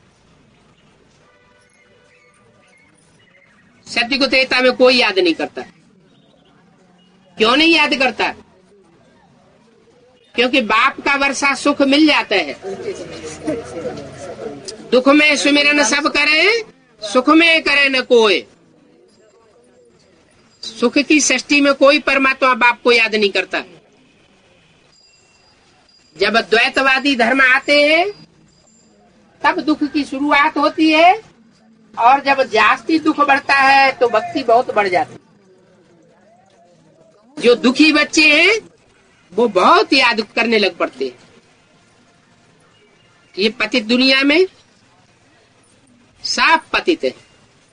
सत्य को त्रेता में कोई याद नहीं करता। क्यों नहीं याद करता? क्योंकि बाप का वर्षा सुख मिल जाता है। दुख में सुमिरन सब करे, सुख में करे न कोई। सुख की सृष्टि में कोई परमात्मा बाप को याद नहीं करता। जब द्वैतवादी धर्म आते हैं तब दुख की शुरुआत होती है, और जब जास्ती दुख बढ़ता है तो भक्ति बहुत बढ़ जाती है। जो दुखी बच्चे हैं वो बहुत याद करने लग पड़ते हैं। ये पतित दुनिया में सब पतित है,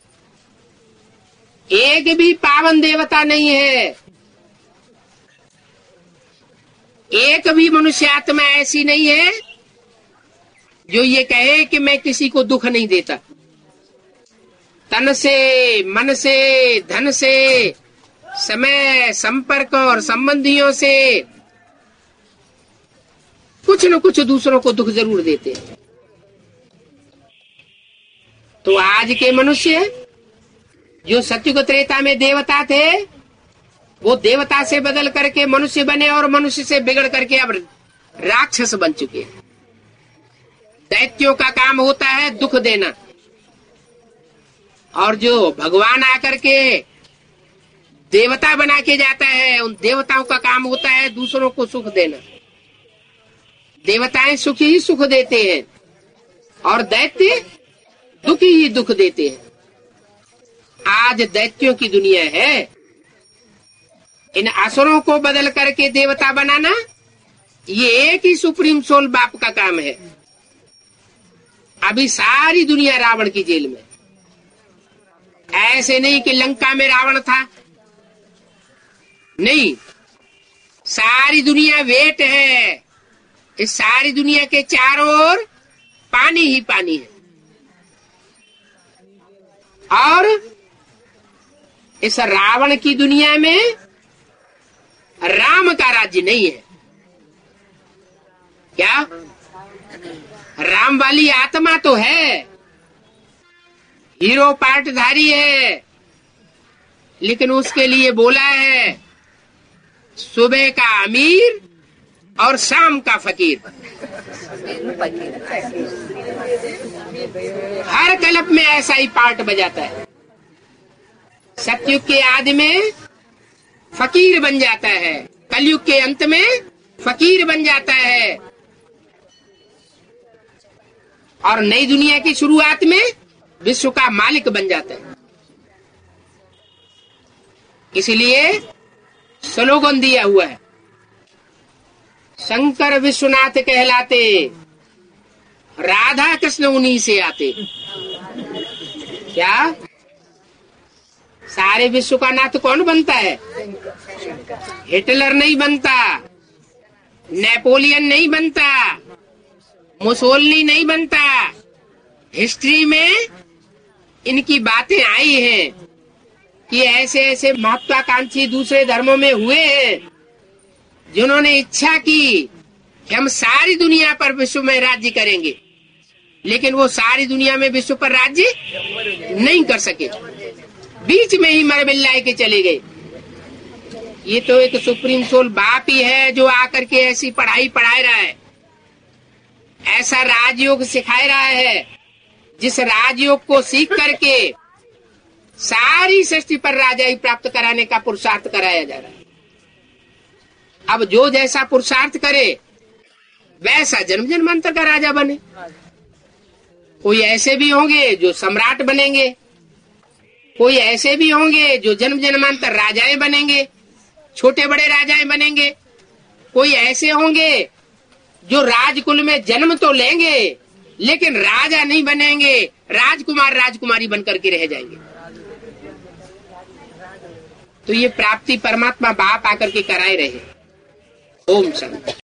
एक भी पावन देवता नहीं है, एक भी मनुष्य आत्मा ऐसी नहीं है जो ये कहे कि मैं किसी को दुख नहीं देता। तन से, मन से, धन से, समय, संपर्क और संबंधियों से कुछ न कुछ दूसरों को दुख जरूर देते हैं। तो आज के मनुष्य जो सत्युग त्रेता में देवता थे, वो देवता से बदल करके मनुष्य बने और मनुष्य से बिगड़ करके अब राक्षस बन चुके हैं। दैत्यों का काम होता है दुख देना, और जो भगवान आकर के देवता बना के जाता है, उन देवताओं का काम होता है दूसरों को सुख देना। देवताएं सुख ही सुख देते हैं और दैत्य दुख ही दुख देते हैं। आज दैत्यों की दुनिया है। इन असुरों को बदल करके देवता बनाना, ये एक ही सुप्रीम सोल बाप का काम है। अभी सारी दुनिया रावण की जेल में। ऐसे नहीं कि लंका में रावण था, नहीं, सारी दुनिया वेट है। इस सारी दुनिया के चारों ओर पानी ही पानी है, और इस रावण की दुनिया में का राज्य नहीं है। क्या राम वाली आत्मा तो है, हीरो पार्टधारी है, लेकिन उसके लिए बोला है सुबह का अमीर और शाम का फकीर। हर कल्प में ऐसा ही पार्ट बजाता है। सतयुग के आदि में फकीर बन जाता है, कलयुग के अंत में फकीर बन जाता है, और नई दुनिया की शुरुआत में विश्व का मालिक बन जाता है। इसलिए स्लोगन दिया हुआ है, शंकर विश्वनाथ कहलाते, राधा कृष्ण उन्हीं से आते। क्या सारे विश्व का नाथ कौन बनता है? हिटलर नहीं बनता, नेपोलियन नहीं बनता, मुसोलिनी नहीं बनता। हिस्ट्री में इनकी बातें आई हैं कि ऐसे ऐसे महत्वाकांक्षी दूसरे धर्मों में हुए हैं जिन्होंने इच्छा की कि हम सारी दुनिया पर विश्व में राज्य करेंगे, लेकिन वो सारी दुनिया में विश्व पर राज्य नहीं कर सके, बीच में ही मर मिलाए के चले गए। ये तो एक सुप्रीम सोल बाप ही है जो आकर के ऐसी पढ़ाई पढ़ाए रहा है, ऐसा राजयोग सिखाए रहा है, जिस राजयोग को सीख करके सारी सृष्टि पर राजाई प्राप्त कराने का पुरुषार्थ कराया जा रहा है। अब जो जैसा पुरुषार्थ करे वैसा जन्म जन्मांतर का राजा बने। कोई ऐसे भी होंगे जो सम्राट बनेंगे, कोई ऐसे भी होंगे जो जन्म जन्मांतर राजाएं बनेंगे, छोटे बड़े राजाएं बनेंगे, कोई ऐसे होंगे जो राजकुल में जन्म तो लेंगे लेकिन राजा नहीं बनेंगे, राजकुमार राजकुमारी बनकर के रह जाएंगे। तो ये प्राप्ति परमात्मा बाप आकर के कराए रहे। ओम शांति।